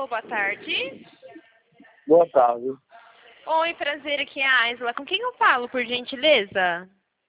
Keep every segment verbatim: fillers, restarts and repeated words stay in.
Alô, boa tarde. Boa tarde. Oi, prazer, aqui é a Aisla. Com quem eu falo, por gentileza?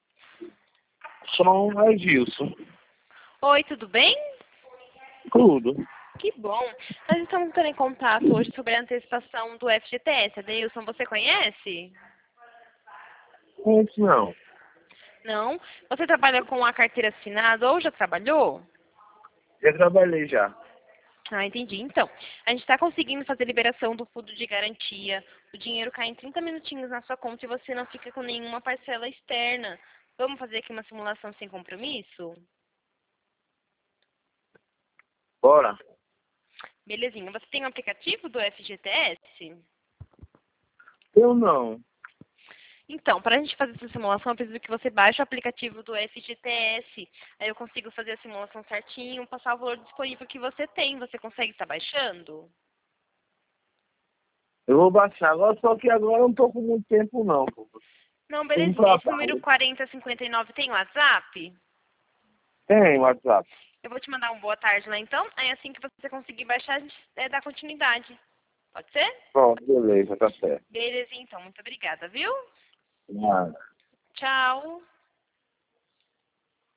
Som é Gilson. Oi, tudo bem? Tudo. Que bom. Nós estamos entrando em contato hoje sobre a antecipação do F G T S. Adeilson, você conhece? Antes não. Não? Você trabalha com a carteira assinada ou já trabalhou? Já trabalhei já. Ah, entendi. Então, a gente está conseguindo fazer liberação do fundo de garantia. O dinheiro cai em trinta minutinhos na sua conta e você não fica com nenhuma parcela externa. Vamos fazer aqui uma simulação sem compromisso? Bora. Belezinha. Você tem um aplicativo do F G T S? Eu não. Então, para a gente fazer essa simulação, eu preciso que você baixe o aplicativo do F G T S. Aí eu consigo fazer a simulação certinho, passar o valor disponível que você tem. Você consegue estar baixando? Eu vou baixar agora, só que agora eu não tô com muito tempo não. Pô. Não, Tem um belezinha. Esse número trabalho. quarenta cinquenta e nove tem WhatsApp? Tem WhatsApp. Eu vou te mandar um boa tarde lá então. Aí assim que você conseguir baixar, a gente é, dá continuidade. Pode ser? Pronto, beleza, tá certo. Belezinha então. Muito obrigada, viu? Nada. Tchau.